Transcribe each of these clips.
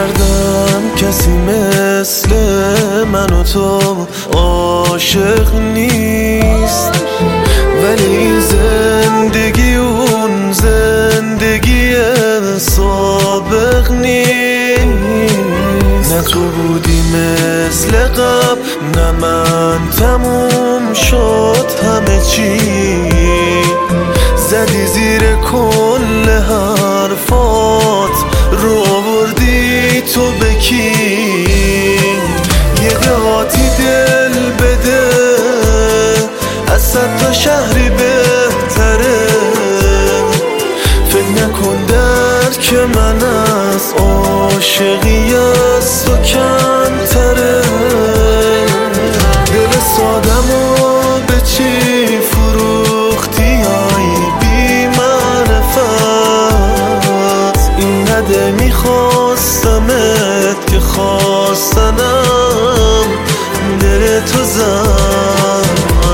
کردم کسی مثل من و تو عاشق نیست، ولی این زندگی اون زندگی سابق نیست. نه تو بودی مثل قبل، نه من، تموم شد همه چی. زدی زیر کل حرفات، رو آوردی تو به کی؟ یه قاطی دل بده، از 100 تا شهری بهتره. فکر نکن درک من از عاشقی از تو کمتره. دل سادمو به چی فروختی ای بی معرفت؟ این نده میخواستمت که خواستنم دل تو زد.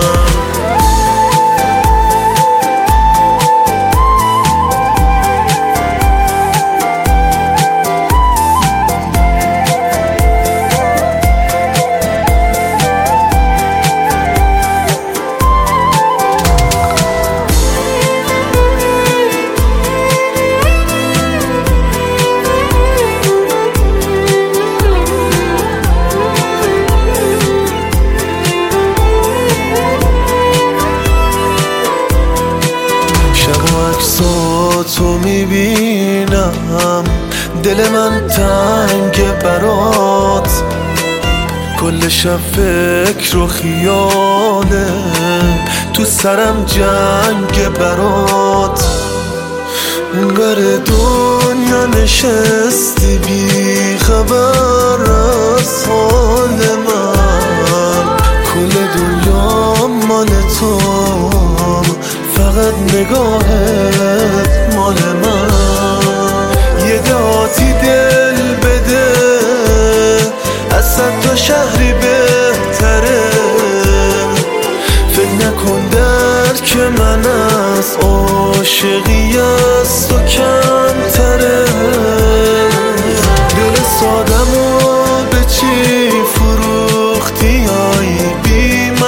عکساتو میبینم، دل من تنگ برات. کل شب فکر و خیاله، تو سرم جنگ برات. اون ور دنیا نشستی بی خبر از حال من. کل دنیا مال تو، فقط نگاهت مال من. یه دهاتی دل بده، از 100 تا شهری بهتره. فکر نکن درک من از عاشقی از تو کمتره. دل سادمو به چی فروختی ای بی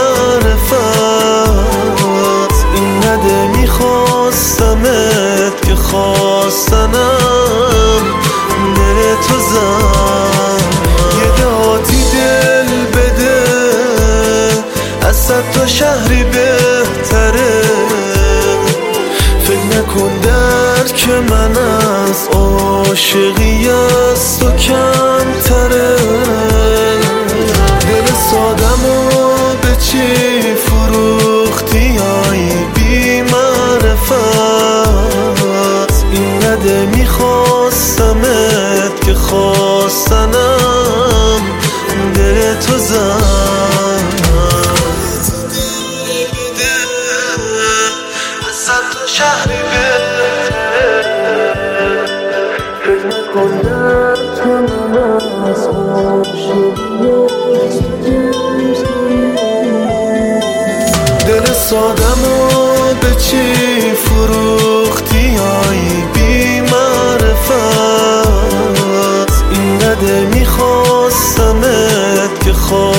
معرفت؟ این نده میخواستمت که خواستنم دل تو زد. یه دهاتی دل بده، از 100 تا شهری بهتره. فکر نکن درک من از عاشقی از تو کمتره. دل سادمو به چی فروختی ای بی معرفت؟ این نده میخواستمت که خواستنم دل تو زد. از 100 تا شهری بهتره. فکر نکن درک من از عاشقی دل سادمو به چی فروختی ای بی معرفت؟ این نده میخواستمت که